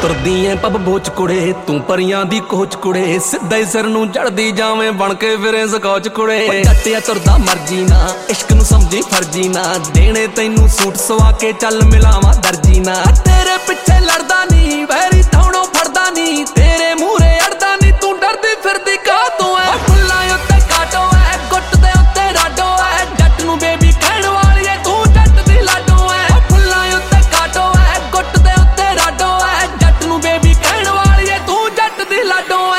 ਤੁਰਦੀ ਐ ਪੱਬ ਬੋਚ ਕੁੜੇ ਤੂੰ ਪਰੀਆਂ ਦੀ ਕੋਚ ਕੁੜੇ ਸਿੱਧਾ ਹੀ ਸਿਰ ਨੂੰ ਜੜਦੀ ਜਾਵੇਂ ਬਣ ਕੇ ਫਿਰੇ ਸਕੌਚ ਕੁੜੇ ਜੱਟਿਆ ਤੁਰਦਾ ਮਰਜੀ ਨਾ ਇਸ਼ਕ ਨੂੰ ਸਮਝੀ ਫਰਜੀ ਨਾ ਦੇਣੇ ਤੈਨੂੰ ਸੂਟ ਸਵਾ ਕੇ ਚੱਲ ਮਿਲਾਵਾਂ ਦਰਜੀ ਨਾ ਤੇਰੇ ਪਿੱਛੇ ਲੜਦਾ ਨਹੀਂ ਵੈਰੀ ਥਾਉਣੋਂ ਫੜਦਾ ਨਹੀਂ ਤੇਰੇ ਮੂਹਰੇ ਅੜਦਾ ਨਹੀਂ ਤੂੰ ਡਰਦੀ ਫਿਰਦੀ ਕਾਹ ਤੋਂ ਐ ਫੁੱਲਾਂ ਉੱਤੇ ਕਾਟੋ ਐ ਗੁੱਟ ਦੇ ਉੱਤੇ ਰਾਡੋ ਐ ਜੱਟ ਨੂੰ ਬੇਬੀ ਕਹਿਣ ਵਾਲੀ ਐ ਤੂੰ ਜੱਟ ਦੀ ਲਾਡੋ ਐ ਫੁੱਲਾਂ ਉੱਤੇ ਕਾਟੋ ਐ ਗੁੱਟ ਦੇ ਉੱਤੇ ਰਾਡੋ ਐ ਜੱਟ ਨੂੰ ਬੇਬੀ ਕਹਿਣ ਵਾਲੀ ਐ ਤੂੰ ਜੱਟ ਦੀ ਲਾਡੋ ਐ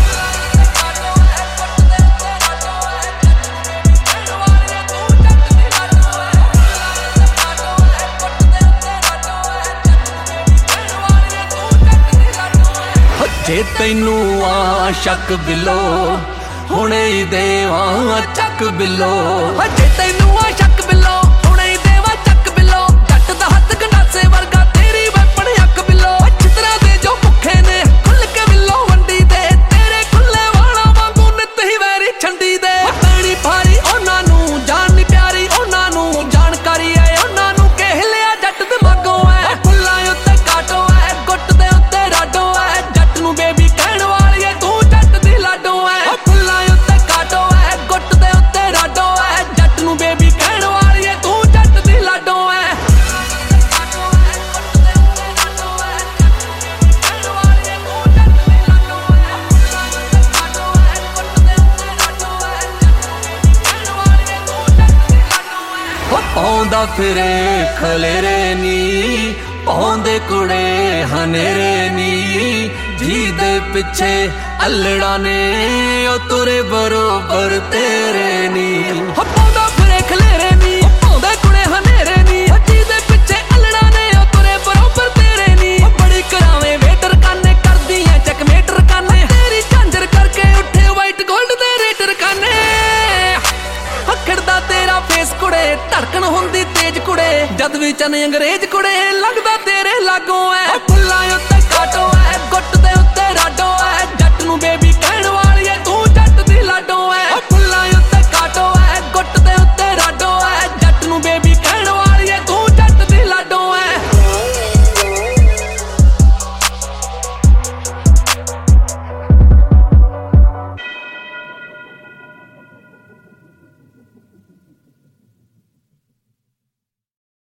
ਜੇ ਤੈਨੂੰ ਆ ਸ਼ੱਕ ਬਿੱਲੋ ਹੁਣੇ ਹੀ ਦੇਵਾਂ ਚੱਕ ਬਿੱਲੋ ਜੇ ਤੈਨੂੰ ਆ ਸ਼ੱਕ ਬਿੱਲੋ ਹੁਣੇ ਹੀ ਦੇਵਾਂ ਚੱਕ ਬਿੱਲੋ ਜੱਟ ਦਾ ਹੱਥ ਗੰਡਾਸੇ ਵਰਗਾ ਤੇਰੀ ਵੈਪਣ ਅੱਕ ਬਿੱਲੋ ਚਿੱਤਰਾਂ ਦੇ ਜੋ ਭੁੱਖੇ ਨੇ ਖੁੱਲ ਕੇ ਬਿੱਲੋ ਵੰਡੀ ਦੇ ਤੇਰੇ ਖੁੱਲੇ ਵਾਲਾਂ ਵਾਂਗੂ ਨਿੱਤ ਹੀ ਵੈਰੀ ਛੰਡੀ ਦੇ ਪੈਣੀ ਭਾਰੀ ਉਹਨਾਂ ਨੂੰ ਜਾਣ ਨੀ ਪਿਆਰੀ ਉਹਨਾਂ ਨੂੰ ਜਾਣਕਾਰੀ ਐ ਉਹਨਾਂ ਨੂੰ ਕਿ ਹਿੱਲਿਆ ਜੱਟ ਦਿਮਾਗੋਂ ਐ ਫੁੱਲਾਂ ਉੱਤੇ ਕਾਟੋ ਐ ਗੁੱਟ ਦੇ ਉੱਤੇ ਰਾਡੋ ਐ ਜੱਟ ਨੂੰ ਬੇਬੀ ਕਹਿਣ ਵਾਲੀ ਐ ਤੂੰ ਜੱਟ ਦੀ ਲਾਡੋ ਐ ਫੁੱਲਾਂ ਉੱਤੇ ਕਾਟੋ ਐ ਗੁੱਟ ਦੇ ਉੱਤੇ ਰਾਡੋ ਐ ਜੱਟ ਨੂੰ ਬੇਬੀ ਕਹਿਣ ਵਾਲੀ ਐ ਤੂੰ ਜੱਟ ਦੀ ਲਾਡੋ ਐ ਪਾਉਂਦਾ ਫਿਰੇ ਖਲੇਰੇ ਨੀ ਪਾਉਂਦੇ ਕੁੜੇ ਹਨੇਰੇ ਨੀ ਜਿਹਦੇ ਪਿੱਛੇ ਅਲੜਾ ਨੇ ਉਹ ਤੁਰੇ ਬਰੋਬਰ ਤੇਰੇ ਨੀ ਪਾਉਂਦਾ ਫਿਰੇ ਖਲੇਰੇ ਨੀ ਪਾਉਂਦੇ ਕੁੜੇ ਹਨੇਰੇ ਨੀ ਜਿਹਦੇ ਪਿੱਛੇ ਅਲੜਾ ਨੇ ਉਹ ਤੁਰੇ ਬਰੋਬਰ ਤੇਰੇ ਨੀ ਬੜੀ ਕਰਾਵੇਂ ਵੇਟਰ ਕਾਨੇ ਕਰਦੀ ਐ ਚੈਕਮੇਟਰ ਕਾਨੇ ਤੇਰੀ ਝਾਂਜਰ ਕਰਕੇ ਉੱਠੇ ਵਾਈਟ ਗੋਲਡ ਦੇ ਰੇਟਰ ਕਾਨੇ ਖਿੜਦਾ ਤੇਰਾ ਫੇਸ ਕੁੜੇ ਧੜਕਣ ਹੁੰਦੀ ਤੇਜ ਕੁੜੇ ਜਦ ਵੀ ਚੰਨ ਅੰਗਰੇਜ਼ ਕੁੜੇ ਲੱਗਦਾ ਤੇਰੇ ਲਾਗੋਂ ਐ